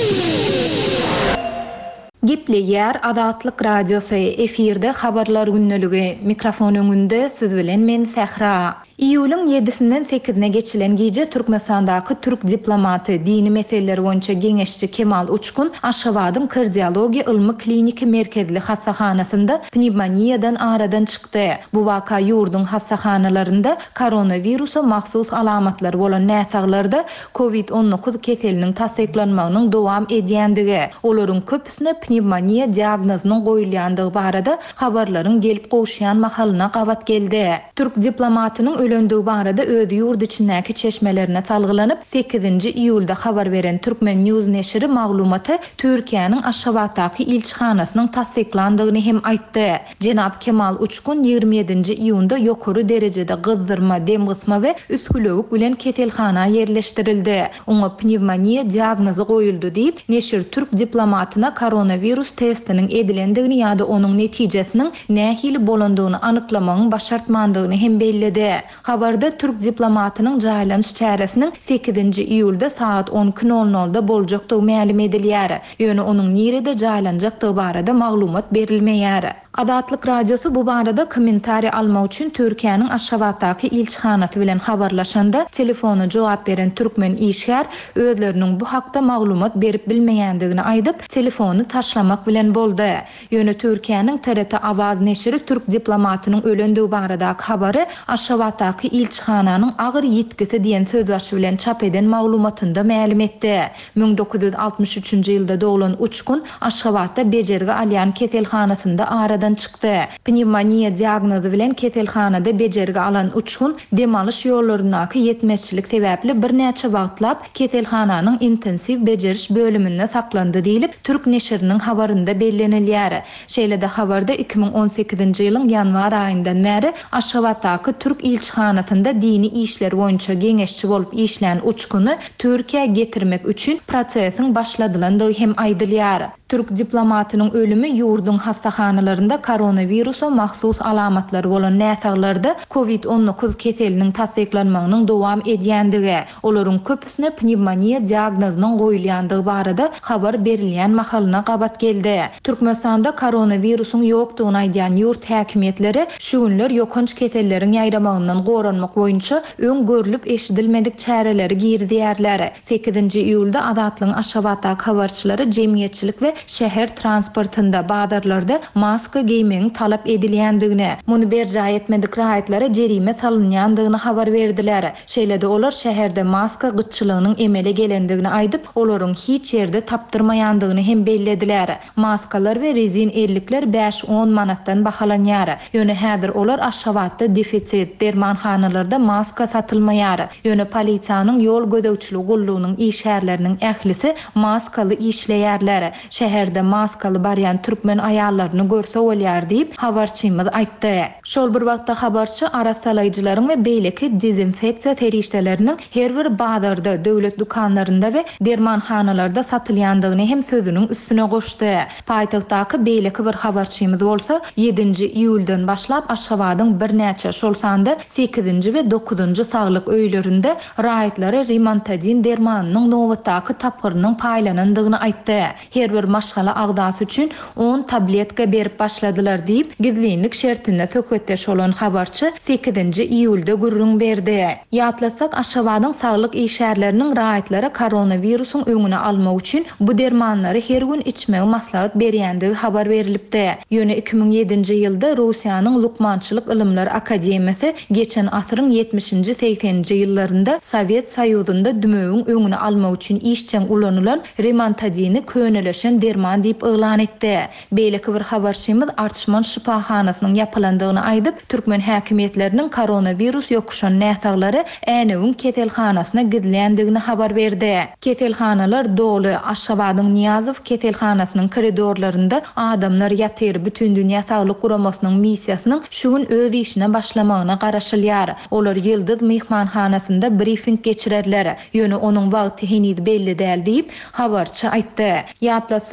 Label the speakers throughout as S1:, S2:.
S1: Gipli yer Adatlyk radiosu efirde habarlar günneligi mikrofon öňünde siz bilen men Sehra. İýulyň 7-sinden 8-ne geçilen gije Türkmenistandaky türk diplomaty dini meseleleri boýunça geňeşçi Kemal Uçkun Aşgabatyň kardiologiýa ilmi kliniki merkezli hastahanasynda pnevmoniýadan aradan çykdy. Bu waka ýurdun hastahanalaryna koronawirusa mahsus alamatlary bolan näsaglarda COVID-19 keseliniň tasdiklanmagynyň dowam edýändigi, olaryň köpüsine pnevmoniýa diagnozynyň goýulýandygy barada habarlaryň gelip gowşýan mahalyna gabat geldi. Türk diplomatynyň ölendigi barada özi ýurt içindäki çeşmelerine salgylanyp 8-nji iýulda habar beren Türkmen News neşri maglumaty Türkiýanyň Aşgabatdaky ilçihanasynyň tasdiklandygyny hem aýtdy. Jenap Kemal Uçkun 27-nji iýunda ýokary derejede gyzdyrma, dem gysma we üskülewik bilen keselhana yerleşdirildi. Oňa pnevmoniýa diagnozy goýuldy diýip neşir Türk diplomatyna koronavirus testiniň edilendigini ýa-da onuň netijesiniň nähili bolandygyny anyklamagyň başartmandygyny hem bellidi. Habarda Türk diplomatynyň jaýlanyş çäresiniň 8-nji iýulda saat 10:00-da boljakdygy ma'lum edilýär. Ýöne onuň nerede jaýlanjakdygy barada maglumat berilmeýär. Adatlyk radiosu bu barada kommentari almak üçin Türkiýanyň Aşgabatdaky ilçihanasy bilen habarlaşanda telefonu jogap beren türkmen işgär özleriniň bu hakda maglumat berip bilmeýändigini aýdyp telefonu taşlamak bilen boldy. Ýöne Türkiýanyň TRT Awaz neşri türk diplomatynyň ölendigi baradaky habary Aşgabatdaky ilçihananyň agyr ýetkisi diýen sözbaşy bilen çap eden maglumatynda ma'lum etdi. 1963-nji ýylda doglan Uçkun Aşgabatda bejergi alýan keselhanasynda aradan çykdy. Pnevmoniýa diagnozy bilen keselhanada bejergi alan Uçkun demalyş ýollarynaky ýetmezçilik sebäpli bir näçe wagtlap keselhananyň intensiv bejeriş bölüminde saklandy diýilip Türk neşriniň habarynda bellenilýär. Şeýle-de habarda 2018-nji ýylyň ýanwar aýyndan bäri Aşgabatdaky Türk ilçihanasynda dini işler boýunça geňeşçi bolup işlän Uçkuny Türkiýe getirmek üçin prosesiň başladylandygy hem aýdylýar. Türk diplomatynyň ölümi ýurdun hastahanalaryna koronawirusa mahsus alamatlary bolan näsaglarda COVID-19 keseliniň tasdiklanmagynyň dowam edýändigi, olaryň köpüsine pnevmoniýa diagnozynyň goýulýandygy barada habar berilýän mahalyna gabat geldi. Türkmenistanda koronawirusyň ýokdugyny aýdýan ýurt häkimetleri şu günler ýokunç keselleriň ýaýramagyndan goranmak boýunça öň görülip eşidilmedik çäreleri girdiýärler. 8-nji iýulda Adatlyň Aşgabatdaky habarçylary jemgyýetçilik we şäher transportynda badarlarda maska giymegiň talap edilýändigini, muny berja etmedik raýatlara jerime salynýandygyny habar berdiler. Şeýle-de olar şäherde maska gytçylygynyň emele gelendigini aýdyp, olaryň hiç ýerde tapdyrmaýandygyny hem bellediler. Maskalar we rezin ellikler 5-10 manatdan bahalanýar. Ýöne häzir olar Aşgabatda defitsit dermanhanalarda maska satylmaýar. Ýöne polisiýanyň ýol gözegçiligi gullugynyň işgärleriniň ählisi maskaly işleýärler. Şäherde maskaly barýan türkmen aýallaryny görse bolýar diýip habarçymyz aýtdy. Şol bir wagtda habarçy arasalaýjylaryň we beýleki dezinfeksiýa terişdeleriniň her bir bazarda, döwlet dukanlarynda we dermanhanalarda satylýandygyny hem sözüniň üstüne goşdy. Paýtagtdaky beýleki bir habarçymyz bolsa 7-nji iýuldan başlap Aşgabatyň bir näçe şol sanda 8-nji we 9-njy saglyk öýlerinde raýatlary Rimantadin dermanynyň nowatdaky tapgyrynyň paýlanandygyny aýtdy. Her bir maşgala agdasy üçin 10 tabletka berip başladylar diýip gizlilik şertinde söhbetdeş bolan habarçy 8-nji iýulda gürrüň berdi. Ýatlasak Aşgabatyň saglyk işgärleriniň raýatlary koronawirusyň öňüne almak üçin bu dermanlary her gün içmegi maslahat berýändigi habar berilipdi. Ýöne 2007-nji ýylda Russiýanyň Lukmançylyk Ilimler Akademiýasy geçen asyryň 70-nji 80-nji ýyllarynda Sowet Soýuzynda dümögiň öňüne almak üçin işçen ulanylan Rimantadini köneleşen derman diýip elan etdi. Beýleki bir habarçymyz Arçman şifahanasynyň ýapylandygyny aýdyp, türkmen häkimetleriniň koronavirus ýokuşan näsaglary änewiň keselhanasyna gizländigini habar berdi. Keselhanalar dolu. Aşgabatyň Niýazow keselhanasynyň koridorlarynda adamlar ýatyr. Bütün dünýä saglyk guramasynyň missiýasynyň şu gün öz işine başlamagyna garaşylýar. Olar Ýyldız mehmanhanasynda briefing geçirerler. Ýöne onuň wagty heniz belli däl diýip habarçy aýtdy. Ýatlatsa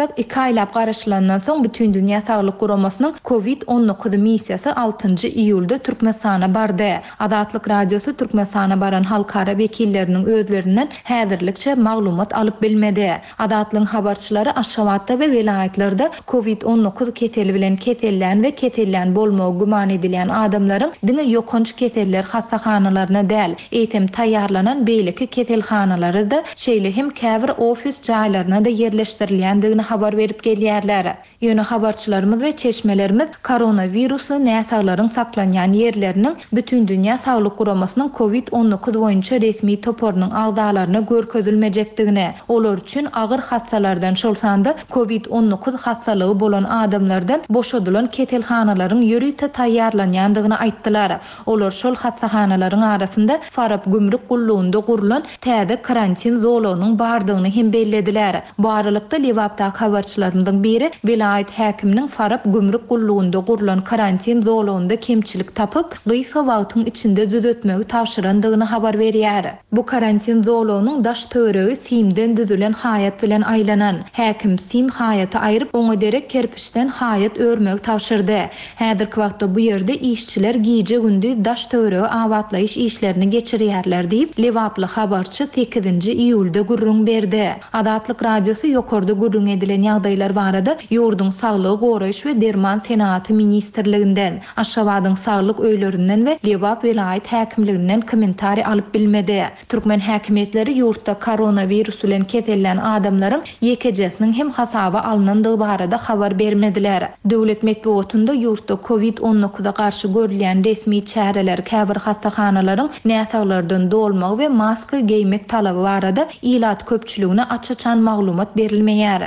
S1: bolsak, 2 aylap garaşlandan soň bütün dünýä saglyk guramasynyň COVID-19 missiýasy 6-njy iýulda Türkmenistana bardy. Adatlyk radiosu Türkmenistana baran halkara wekilleriniň özlerinden häzirlikçe maglumat alyp bilmedi. Adatlyň habarçylary Aşgabatda we welaýatlarda COVID-19 keseli bilen kesellän we kesellän bolmagy guman edilen adamlaryň diňe ýokunç keseller hassahanalarına däl, eýtem taýýarlanan beýleki keselhanalary da şeýle hem käbir ofis jaýlaryna da yerleşdirilýändigini habar berip gelýärler. Ýöne habarçylarymyz we çeşmelerimiz koronavirusly näsaglaryň saklanýan ýerleriniň bütün dünýä saglyk guramasynyň COVID-19 boýunça resmi toporunyň agzalaryna görkezilmejekdigini, olar üçin agyr hassalardan şolsanda COVID-19 hassalygy bolan adamlardan boşadylan keselhanalaryň ýörüte taýýarlanýandygyny aýtdylar. Olar şol hassahanalaryň arasynda Farab gümrük gullugynda gurulan täze karantin zolanynyň bardygyny hem bellediler. Bu aralykda Liwapda habarçylarymyň biri vilayet häkiminiň Farab gümrük gullugynda gurulan karantin zolanyny kemçilik tapyp, gysga wagtyň içinde düzeltmegi tapşyrandygyny habar berýär. Bu karantin zolanynyň daş töregi simden düzülen haýat bilen aýlanan. Häkim sim haýaty aýryp oňa derek kerpiçden haýat örmegi tapşyrdy. Häzirki wagtda bu ýerde işçiler gije gündüz daş töregi awatlaýyş işlerini geçirýärler diýip Liwaply habarçy 8-nji iýulda gurrun berdi. Adatlyk radiosu ýokarda gurrun edilen ýagdaýlar barada ýurdun saglygy goraýyş we derman senaty ministrliginden, Aşgabatyň saglyk öýlerinden we Liwap welaýat häkimliginden kommentari alyp bilmedi. Türkmen häkimetleri ýurtda koronavirus bilen kesellän adamlaryň ýekejesiniň hem hasaba alınandygy barada habar bermediler. Döwlet medeniýetinde ýurtda COVID-19-a garşy görülen resmi çäreler käbir hassahanalaryň näsaglardan dolmagy we maska giymek talaby barada ilat köpçüligine açıçan maglumat berilmeýär.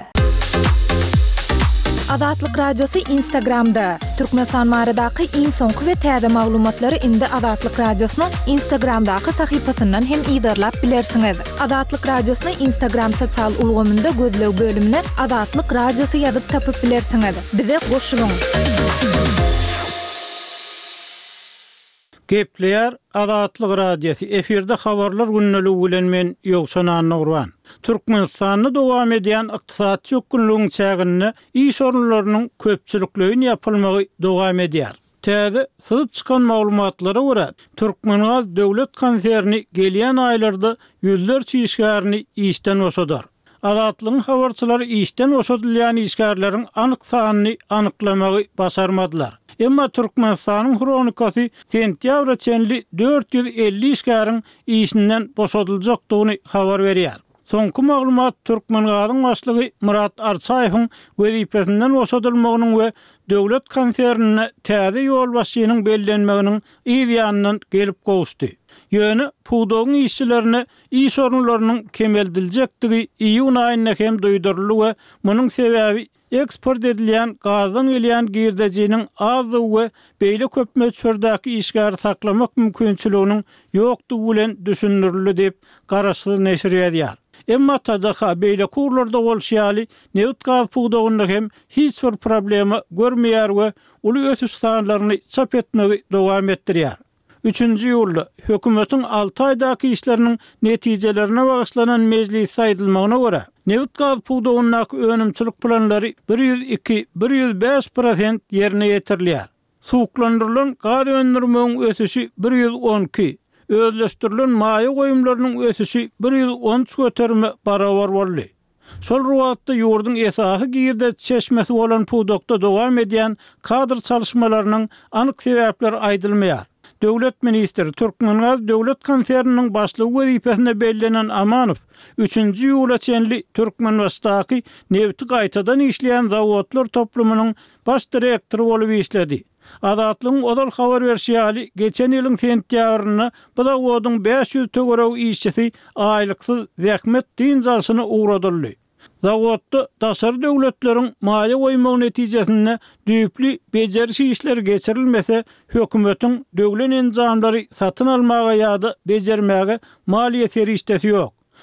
S1: Adatlyk radiosu Instagramda. Türkmenistan baradaky iň soňky we täze maglumatlary indi Adatlyk radiosynyň Instagramdaky sahypasyndan hem ýydarlap bilersiňiz. Adatlyk radiosyny Instagram sosial ulgamynda gözlew bölümine Adatlyk radiosu ýazyp tapyp bilersiňiz. Bize goşulyň.
S2: Gepleýär Adatlyk radiosu efirde habarlar günneligi bilen men Ýogsan Nurwan. Türkmenistanyň dowam edýän ykdysatçy ökünlüğüň çägini iş orunlarynyň köpçüliklerini ýapylmagy dowam edýär. Täze syzyp çykan maglumatlara görä, Türkmenistан döwlet konserni gelýän aýlarda ýüzlerçe işgärni işden oşadar. Adatlyň habarçylary işden oşadylýan işgärleriň anyk sanyny anyklamagy başarmadylar. Emma Türkmenistanyň kronikasy sentýabra çenli 450 işgäriň işinden boşadyljakdygyny habar berýär. Soňky maglumat Türkmenistanyň başlygy Murat Arsaýewiň wezipesinden boşadylmagynyň we döwlet konsernine täze ýol başynyň bellenmeginiň ýa-da gelip gowuşdy. Ýöne pudogyň işçilerine iş orunlarynyň kemeldiljekdigi iýun aýyna hem duýduruldy we munyň sebäbi eksport edilýän gazdan gelýän girdejiniň azy we beýle köp möçberdaky işgär saklamak mümkinçiliginiň ýokdugy bilen düşünürildi diýip garaşly neşir edýär. Emma tadaka beýle kurlarda bolşýaly newt gaz pudogyny hem hiç bir problema görmeýär we uly ötüş sanlaryny çap etmegi dowam etdirýär. 3-nji ýylda hökümetiň 6 aýdaky işleriniň netijelerine bagyşlanan mejlis aýdylmagyna görä, newt gaz pudogynyň önümçilik planlary 102-105% ýerine ýetirilýär. Suwuklandyrylan gaz öndürmegiň ösüşi 112, özleşdirilen maýa goýumlarynyň ösüşi 113 göterme barabar boldy. Şol ruwatda ýurdun esasy girde çeşmesi bolan pudokda dowam edýän kadr çalışmalarynyň anyk sebäpleri aýdylmaýar. Döwlet ministri Türkmenistanyň döwlet konserniniň başlygy wezipesine bellenen Amanow 3-nji ýyla çenli Türkmenistanyň newti gaýtadan işleýän zawodlar toplumynyň baş direktory bolup işledi. Adatlyň odal habar berýär, geçen ýylyň sentýabryna bu zawodyň 500 töwereg işçisi aýlyksyz zähmet dynjasyny uğradyldy. Zawodda daşary döwletleriň maýa goýmagy netijesinde düýpli bejerişi işler geçirilmese, hökümetiň döwlet enjamlary satyn almaga ýa-da bejermäge maliýet erişdesi ýok.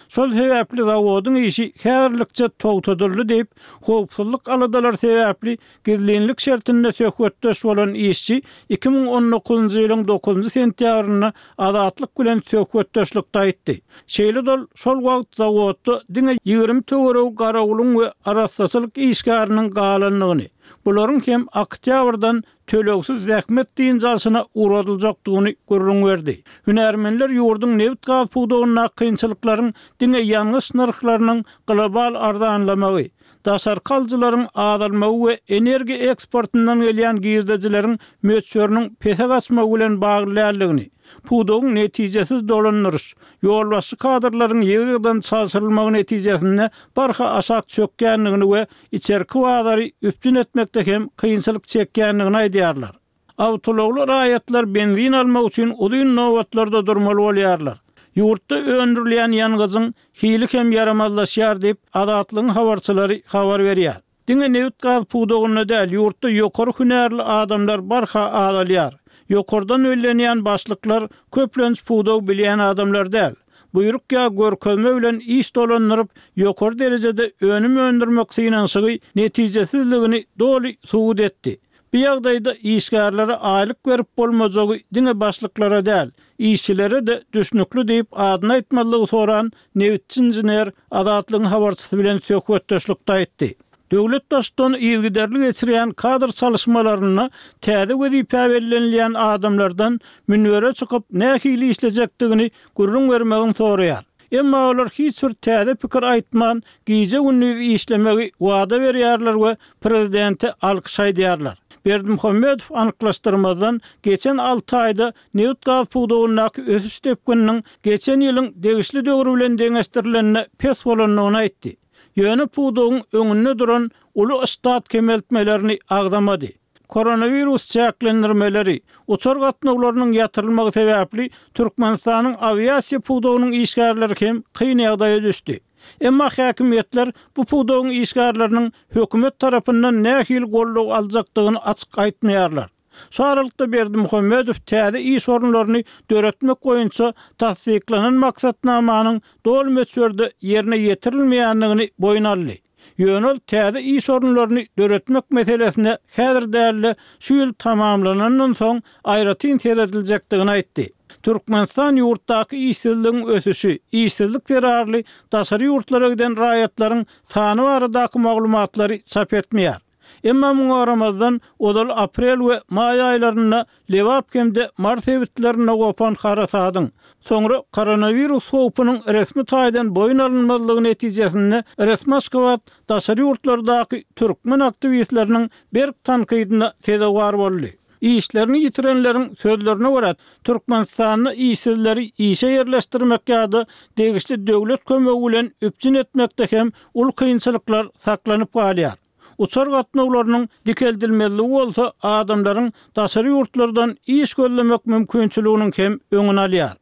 S2: Şol sebäpli zawodyň işi häzirlikçe togtadyldy diýip, howpsuzlyk aladalar sebäpli gizlinlik şertinde söhbetdeş bolan işçi 2019-njy ýylyň 9-njy sentýabryna azatlyk bilen söhbetdeşlikde aýtdy. Şeýle şol wagt zawodda diňe 20 töwereg garawlyň we arassaçylyk işgäriniň galanlygyny, bularyň hem oktýabrdan tölegsiz zähmet diýen jalşyna uğradyljakdygyny görüň berdi. Hünärmenler ýurduň neft gaz pugdagyna kynçylyklaryň diňe ýalňyş narhlarynyň global arzanlamagy, daşarkaljylaryň azalmagy we energiýa eksportyndan gelýän gizdejileriň möçörüniň pese gaçmagy bilen baglanlygyny, pugdagyň netijesiz dolanýaryş, ýolbaşy kadrlaryň ýygyrdan çalşyrylmagy netijesinde barha aşak çökkenligini we içerki wagary üpjün etmekde hem kynçylyk çekkenligini aýdýarlar. Awtologly raýatlar benzin almak üçin uzun nowatlarda durmaly bolýarlar. Ýurtda öndürilýän ýangyzyň hili hem yaramazlaşýar diýip adatlyň habarçylary habar berýär. Diňe neft gaz pugdagyna däl ýurtda ýokary hünärli adamlar barha azalýar. Ýokardan öýlenýän başlyklar köplenç pugdaw bilýän adamlar däl. Buyruk ýa görkezme bilen iş dolandyryp ýokary derejede önüm öndürmek synansy netijesizligini doly subut etdi. Bu ýagdaýda işgärlere aýlyk berip bolmajagy diňe başlyklara däl, işçilere de düşnükli diýip adyny aýtmalygy soran neftçi inżinier adatlyň habarçysy bilen söhbetdeşlikde aýtdy. Döwlet daşdan ýygyderlik geçirýän kadr çalışmalaryna täze wezipä berilýän adamlardan münwere çykyp nähili işlejekdigini görüň bermegin soraýar. Emma olar hiç bir täze pikir aýtman, giýje günlük işlemegi wada berýärler we prezidenti alkyş aýdýarlar. Berdimuhammedow anyklaşdyrmadan geçen 6 aýda neft gaz pugdagyna ösüş tepkiniň geçen ýylyň degişli döwrü bilen deňeşdirilenine pes bolanyny aýtdy. Ýöne pugdagyň öňünde duran uly istat kemeltmelerini agdamady. Koronavirus çäklendirmeleri, uçar gatnawlarynyň ýatyrylmagy sebäpli Türkmenistanyň aviasiýa pugdagynyň işgärleri hem kyn ýagdaýa düşdi. Emma häkimetler bu pugdagyň işgärleriniň hökümet tarapyndan nähili gollug aljakdygyny açyk aýtmaýarlar. Şu aralykda Berdimuhammedow täze iş orunlaryny döretmek boýunça tasdiklanan maksatnamanyň dol möçörde ýerine ýetirilmeýändigini boyun aldy. Ýönel täze iş orunlaryny döretmek meselesine häzir däl şu ýyl tamamlanandan soň aýratyn terediljekdigini aýtdy. Türkmenistan ýurtdaky işsizligiň ösüşi, işsizlik zerarly daşary ýurtlara giden raýatlaryň sany baradaky maglumatlary çap etmeýär. Emma muňa Ramazan odal aprel we may aýlaryna lewap hemde mart ebitlerine gopan harasadyň, soňra koronavirus howpunyň resmi taýdan boyun alınmazlygy netijesinde resmi Aşgabat daşary ýurtlardaky türkmen aktivistleriniň bir tankydyna sebäpkar boldy. İşlerini yitirenlerin sözlerine göre Türkmenistan'ı işsizleri işe yerleştirmek ýa-da degişli döwlet kömegi bilen üpjün etmekde hem ul kynçylyklar saklanıp galýar. Uçar gatnawlarynyň dikeldilmeli bolsa adamlaryň daşary ýurtlardan iş gözlemek mümkinçiliginiň hem öňüne alýar.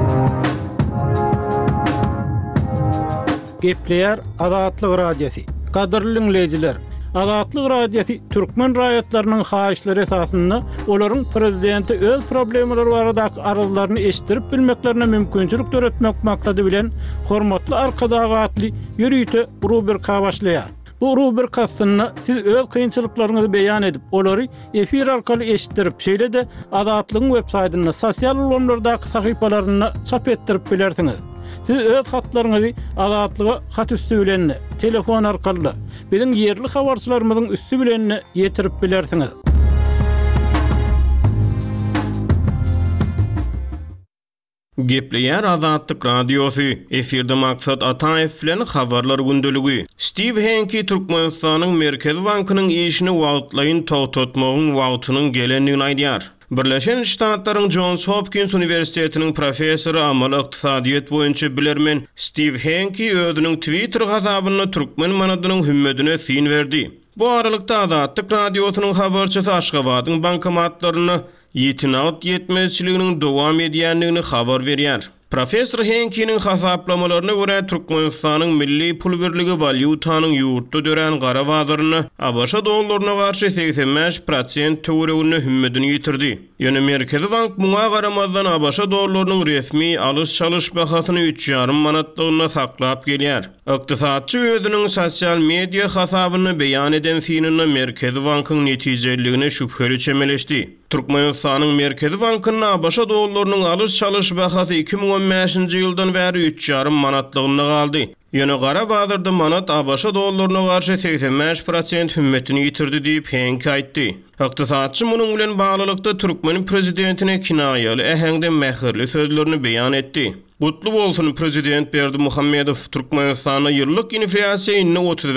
S2: Gepleýär Azatlyk radiosi. Gadyrly dinleýijiler, Azatlyk radiosi türkmen raýatlarynyň haýyşlary esasynda olaryň prezidenti öz problemleri baradaky arzularyny eşitdirip bilmeklerine mümkinçilik töretmek maksady bilen hormatly arkadagy atly ýürüýte rubrika başlaýar. Bu rubrikasyny siz öz kynçylyklaryňyzy beýan edip, olary efir arkaly eşitdirip, şeýle de Azatlygyň web saýtyna, sosial ulanlardaky sahypalaryna çap etdirip bilersiňiz. Siz öz hatlaryňyzy Azatlyga hat üstü bilen, telefon arkaly, biziň ýerli habarçylarymyzyň üstü bilen ýetirip bilersiňiz.
S3: Gepleýär Azatlyk radiosi. Efirde maksat Ataýew bilen habarlar gündöligi. Steve Henke Türkmenistanyň Merkez Bankynyň işini wagtlaýyn togtatmagyň wagtynyň gelendigini aýdýar. Birleşen Ştatlaryň Johns Hopkins Universitetiniň professory amal ykdysadyýet boýunça bilermen Steve Henke özüniň Twitter hasabyna türkmen manadynyň hümmetine sin berdi. Bu aralykda Azatlyk radiosynyň habarçysy Aşgabatyň bankomatlaryny ýetinat ýetmezçiliginiň dowam edýändigini habar berýär. Professor Henki'nin hasaplamalarına göre Türkmenistan'ın milli pul birligi valyutanın yurtda dören gara bazarını ABŞ dollarına karşı 85% töwerewini hümmedini yitirdi. Ýöne Merkezi Bank muňa garamazdan ABC dollarının resmi alış-çalış bahasyny 3,5 manatlygyna saklap gelýär. Ykdysatçy özüniň sosial media hasabyny beýan eden synynda Merkezi Bankyň netijeligine şüpheli çemeleşdi. Türkmenistanyň Merkezi Bankynyň ABC dollarynyň alış-çalış bahasy 2015-nji ýyldan bäri 3,5 manatlygyna galdy. Ýöne gara bazarda manat ABC dollaryna garşy 85% hümmetini ýitirdi diýip Henki aýtdy. Ykdysatçy munyň bilen baglykda Türkmen prezidentine kinaýaly ähengde mähirli sözlerini beýan etdi. Gutlu bolsun Prezident Berdimuhammedow Türkmenistana ýyllyk inflasiýa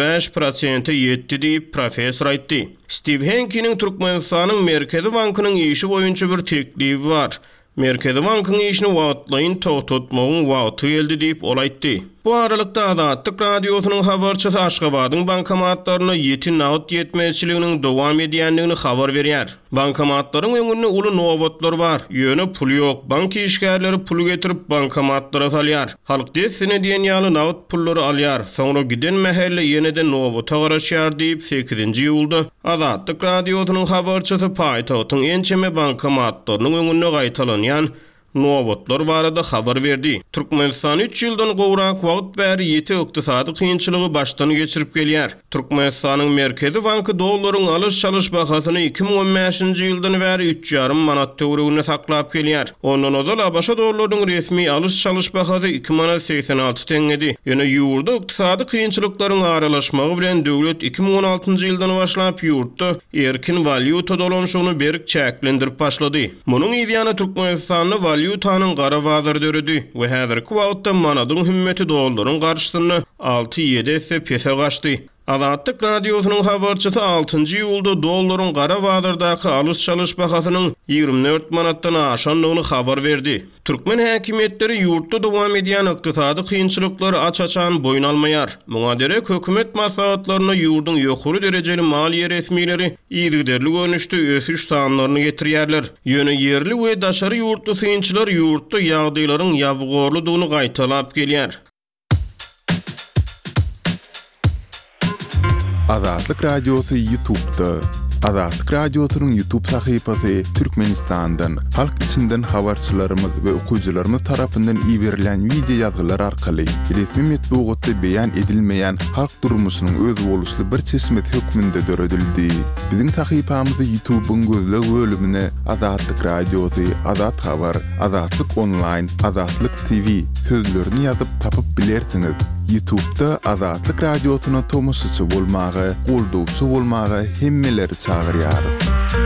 S3: 35% ýetdi diýip professor aýtdy. Steve Henki'nin Türkmenistanyň Merkezi Bankynyň işi boýunça bir teklifi bar. Merkezi Bankyň işini wagtlaýyn toğtatmagyň wagty geldi diýip ol aýtdy. Bu aralykda Azatlyk radiosynyň habarçysy Aşgabatyň bankomatlaryna ýeti nagd ýetmezçiliginiň dowam edýändigini habar berýär. Bankomatlaryň öňünde uly nowatlar bar. Ýöne pul ýok. Bank işgärleri pul getirip bankomatlara salýar. Halk desine diýen ýaly nagd pullary alýar. Soňra giden mähelle ýene-de nowata garaşýar diýip 8-nji ýylda Azatlyk radiosynyň habarçysy paýtagtyň ençeme bankomatlarynyň öňünde gaýtalanýan nowatlar barada habar berdi. Türkmenistan 3 ýyldan gowrak wagt bäri ýeti ykdysady kynçylygy başdan geçirip gelýär. Türkmenistanyň Merkezi Banky dollaryň alış-çalış bahasyny 2015-nji ýyldan bäri 3,5 manat töweregine saklap gelýär. Ondan ozal ABC dollarynyň resmi alış-çalış bahasy 2 manat 86 tengedi. Ýöne ýurtda ykdysady kynçylyklaryň aralaşmagy bilen döwlet 2016-njy ýyldan başlap ýurtda erkin valyuta dolanşygyny berk çäklendirip başlady. Munyň ýa-da Türkmenistanyň valyutanyň gara bazary döredi we häzirki wagtda manadyň hümmeti dollaryň garşysyny 6-7 esse pese gaçdy. Azatlyk radiosynyň habarçysy 6-njy ýylda dollaryň gara bazardaky alış-çalış bahasynyň 24 manatdan aşanlygyny habar berdi. Türkmen häkimetleri ýurtda dowam edýän ykdysady kynçylyklary aç-açan boyun almaýar. Muňa derek hökümet maslahatlaryna ýurduň ýokary derejeli maliýe resmileri ýygyderli görnüşde ösüş sanlaryny getirýärler. Ýöne ýerli we daşary ýurtda kynçylar ýurtda ýagdaýlaryň ýawgorlydygyny gaýtalap gelýär.
S4: Azatlyk radiosu YouTube'da. Azatlyk radiosynyň YouTube sahypasy Türkmenistandan, halk içinden habarçylarymyz we okuwçylarymyz tarapyndan iýerilen video ýazgylar arkaly resmi metbuatda beýan edilmeýän halk durmuşynyň öz boluşly bir çeşmet hökmünde döredildi. Biziň sahypamyzy YouTube'un gözleg bölümine Azatlyk radiosu, Azat habar, Azatlyk online, Azatlyk TV sözlerini ýazyp tapyp bilersiňiz. YouTube'da Azatlyk radiosyna tomoşçy bolmagy, goldowçy bolmagy hemmeleri çağırýarys.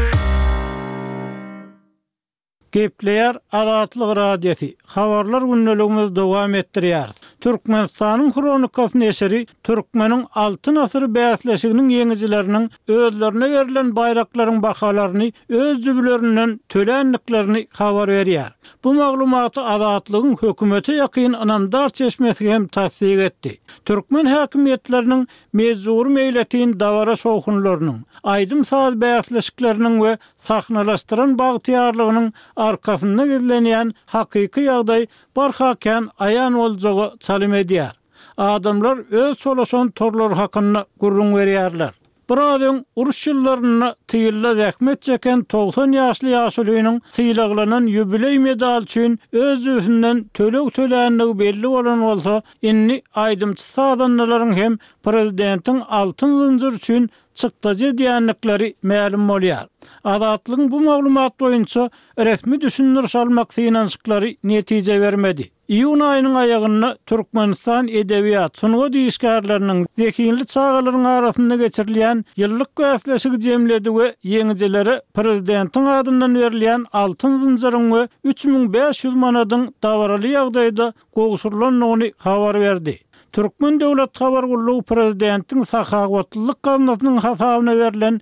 S2: Gepleýär Azatlyk radiosu. Habarlar günneligimiz dowam etdirýär. Türkmenistanyň kronikasy neseri Türkmeniň altyn asyry bäsleşiginiň ýeňijileriniň özlerine berilen bayraklaryň bahalaryny öz jübilerinden tölenliklerini habar berýär. Bu maglumaty Azatlygyň hökümeti ýakyn anandar çeşmesi hem tasdik etdi. Türkmen häkimetleriniň mezur meýletin dawara şoğunlarynyň, aýdym saz bäsleşikleriniň we sahnalaşdyran bagtyarlygynyň arkasynda gizlenýän hakyky ýagdaý barhaken aýan boljagy çalym edýär. Adamlar öz solaşan torlar hakyna gurrun berýärler. Bir adam uruş ýyllaryna tyýylla zähmet çeken 90 ýaşly ýaşulynyň tyýlaklanan ýubiley medal üçin öz üstünden tölek tölänligi belli bolan bolsa, inni aýdymçy sadanlaryň hem prezidentiň altyn zynjyr üçin çykdaja diýenlikleri ma'lum bolýar. Azatlygyň bu maglumat boýunça resmi düşündiriş almak synançyklary netije bermedi. İýun aýynyň aýagyna Türkmenistan edebiýat sunugy diýişgärleriniň zekinli çağalaryň arasynda geçirilýän ýyllyk göwleşigi jemledi we ýeňijileri prezidentiň adyndan berilýän altyn zynjyryň we 3500 manadyň dawaraly ýagdaýda gowşurylan habar berdi. Türkmen Döwlet Habar Gurulugy prezidentiň sahawatlyk ganatynyň hasabyna berilen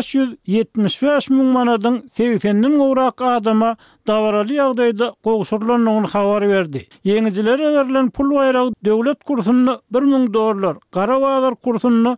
S2: 575 000 manadyň 80-den gowrak adama dawaraly ýagdaýda gowşurulanyny habar berdi. Ýeňijilere berilen pul baýragy döwlet kursuny $1000, Garabazar kursuny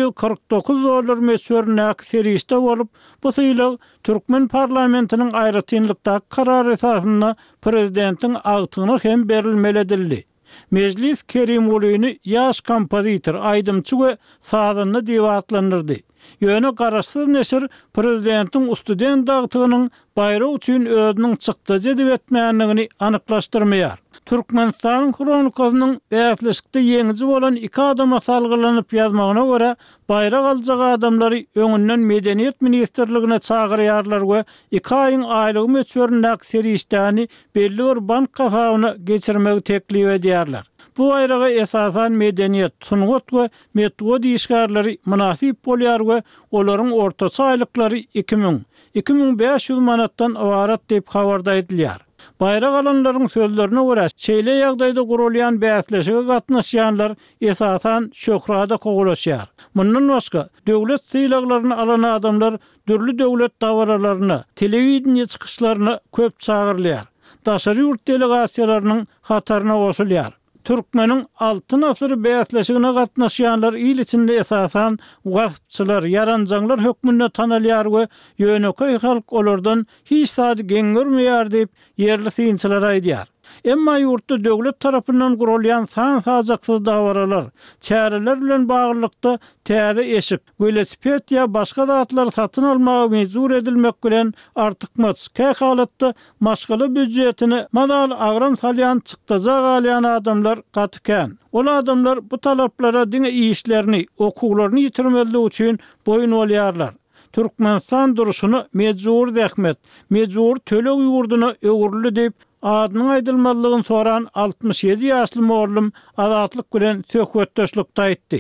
S2: $149 meçhörnäk serişde bolup, bu syýla Türkmen parlamentiniň aýratynlykdaky karar esasyna prezidentiň agtygyna hem berilmeli. Meclis Kerim Ulyny ýaş kompozitor, aýdymçy we sazyny diýip atlandyrdy. Ýöne garaşsyz neşir prezidentiň student dagtygynyň bayrag üçin özüniň çykdyjy diýip etmänligini anyklaşdyrmaýar. Türkmenistan kronikasynyň bäsleşikde ýeňiji bolan 2 adama salgylanyp ýazmagyna görä, bayrag aljak adamlary öňünden Medeniýet ministrligine çagyrýarlar we 2 aýyň aýlygy meçhörnäk serişdäni belli bir bank hasabyna geçirmegi teklip edýärler. Bu bayraga esasan Medeniýet, Sungut we Metod işgärleri münasip bolýar we olaryň ortaça aýlyklary 2000-2500 manatdan ibarat diýip habarda edilýär. Bayrag alanlaryň sözlerine görä, şeýle ýagdaýda gurulýan bäsleşige gatnaşýanlar esasan şöhrada kogulaşýar. Mundan başga, döwlet syýlaklaryny alan adamlar dürli döwlet dawaralaryny, telewiziýa çykyşlaryny köp çagyrylýar. Daşary ýurt delegasiýalarynyň hataryna goşulýar. Türkmeniň altyn asyr bäsleşigine gatnaşýanlar il içinde esasan gaspçylar, yaranjaňlar hökmünde tanalýar we ýöneköy halk olardan hiç sady geňürmeýär diýip yerli synçylar aýdýar. Emma ýurtda döwlet tarapyndan gurulýan san-sajaksyz dawaralar, çäreler bilen baglykda täze eşik, velosiped ýa başga zatlar satyn almagy mejbur edilmek bilen artykmaz. Käy halatda maşgala büdjetini madal agram salýan çykdyjak alýan adamlar gatykän. Ol adamlar bu talaplara diňe işlerini, okuwlaryny ýitirmeligi üçin boyun bolýarlar. Türkmenistan duruşuny mejbur dähmet, mejbur töleg ýurduny öwürli diýip adynyň aýdylmalygyny soran 67 ýaşly mollum Azatlyk bilen söhbetdeşlikde aýtdy.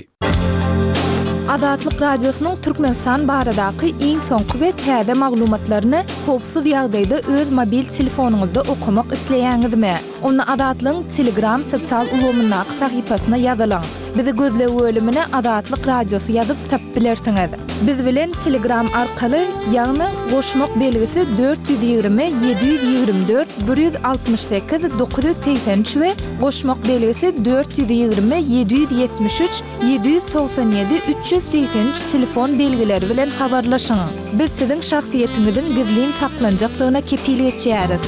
S1: Azatlyk radiosynyň Türkmenistan baradaky iň soňky we täze maglumatlaryny howpsuz ýagdaýda öz mobil telefonuňyzda okumak isleýäňizmi? Onu Azatlyň Telegram sosial ulgamyna sahypasyna ýazylaň. Bizi gözle bölümine Azatlyk Radiosy ýazyp tapyp bilersiňiz. Biz bilen Telegram arkaly ýagny goşmak belgisi 420 724 168 983 we goşmak belgisi 420 773 797 383 telefon belgileri bilen habarlaşyň. Biz siziň şahsiýetiňiziň gizlin saklanjaklygyna kepillik etýäris.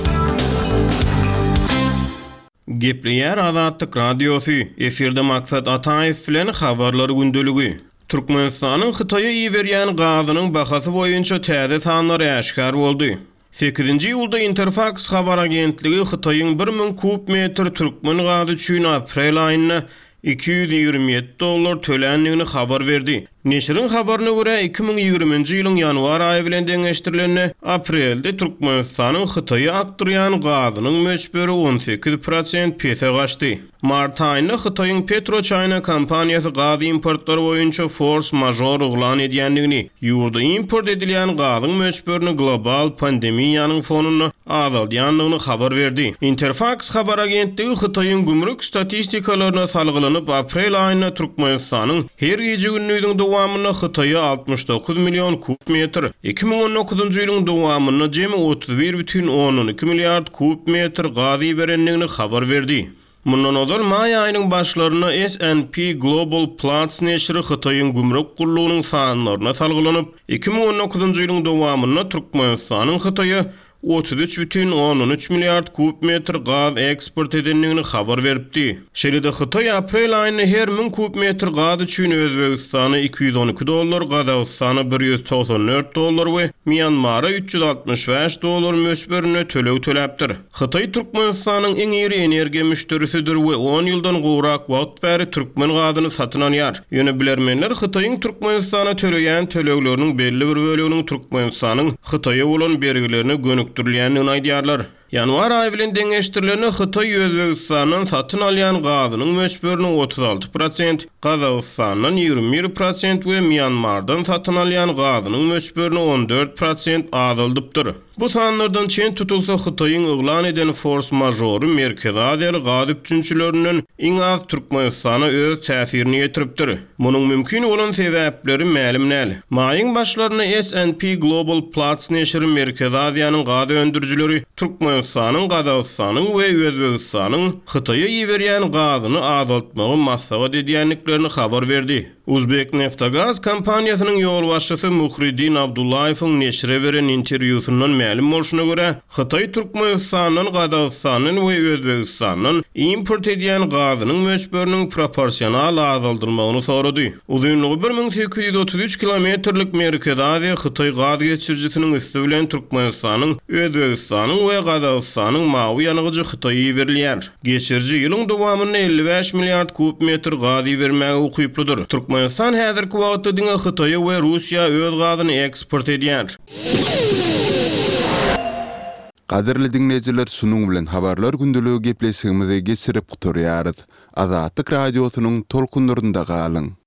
S3: Gepleýär Azatlyk Radiosu, efirde maksat Ataýew bilen habarlar gündöligi. Türkmenistanyň Hytaýa iýerýän gazynyň bahasy boýunça täze sanlary aşkar boldy. 8-nji ýylda Interfax habar agentligi Hytaýyň 1000 kub metr türkmen gazy üçin aprel aýyna $227 tölendigini habar berdi. Neşriň habaryna görä 2020-nji ýylyň ýanwar aýy bilen deňeşdirilende aprelde Türkmenistanyň Hytaýa akdyrýan gazynyň möçberi 18% pese gaçdy. Mart aýynda Hytaýyň Petro-China kompaniýasy gazy importlary boýunça force majeure oglan edýändigini, ýurda import edilýän gazyň möçberini global pandemiýanyň fonuna azaldýandygyny habar berdi. Interfax habar agentligi Hytaýyň gümrük statistikalaryna salgylanyp aprel aýyna Türkmenistanyň her gece günlüğüň dowamyna Hytaýa 69 milyon kub metr, 2019-njy ýylyň dowamyna jemi 31,12 milliard kub metr gazy berendigini habar berdi. Mundan odal may aýynyň başlaryna S&P Global Platts neşri Hytaýyň gümrük gurulugynyň sanlaryna salgylanyp 2019-njy ýylyň dowamyna Türkmenistanyň Hytaýa 33,13 milliard kub metr gaz eksport edenligini habar beripdi. Şeýle-de Hytaý aprel aýyny her 1000 kub metr gaz üçin Özbegistana $212, Gazagystana $194 we Myanmara $365 möçberini töleg töläpdir. Hytaý Türkmenistanyň eň iri energiýa müşterisidir we 10 ýyldan gowrak wagt bäri türkmen gazyny satyn alýar. Ýöne bilermenler Hytaýyň Türkmenistana töleýän tölegleriniň belli bir bölüginiň Türkmenistanyň Hytaýa bolan bergilerini gönükdirilýändigini aýdýarlar. Ýanwar aýy bilen deňeşdirilende Hytaý Özbegistanyň satyn alýan gazynyň möçberini 36%, Gazagystanyň 21% we Myanmardan satyn alýan gazynyň möçberini 14% azaldypdyr. Bu sanlardan çen tutulsa Xitoy'un ıglan eden force majeure Merkezi Aziýaly gaz üçünçülörünün iň az Türkmenistana öz täsirini ýetiripdir. Munyň mümkin bolan sebäpleri mälim näl. Maýyň başlaryna S&P Global Platts neşri Merkezi Aziýanyň gaz öndürjileri Türkmenistanyň, Gazagystanyň we Özbegistanyň Xitoy'a ýeberýän gazyny azaltmagy maksat edýänliklerini habar berdi. Uzbekneftgaz kompaniýasynyň ýol başçysy Muhriddin Abdullayewiň neşre beren interwýusundan mälim bolşuna görä, Xitoy Türkmenistanyň, Gazagystanyň we Özbegistanyň import edýän gazynyň möçberiniň proporsional azaldyrmagyny sorady. Uzunlygy 1833 kilometrlik Merkezi Aziýa Xitoy gaz geçirjisiniň üstü bilen Türkmenistanyň, Özbegistanyň we Gazagystanyň mawy ýanygyjy Xitoy'a berilýär. Geçirji ýylyň dowamyny 55 milliard kub metr gaz bermäge ukyplydyr. Türkmenistan häzirki wagtda diňe Xitoy'a we Russiýa öz gazyny eksport edýär.
S4: Qadirli dinleyijiler, şunuň bilen habarlar gündeligi gepleşigimizi geçirip guturýarys. Azatlyk radiosynyň tolkunlarynda galyň.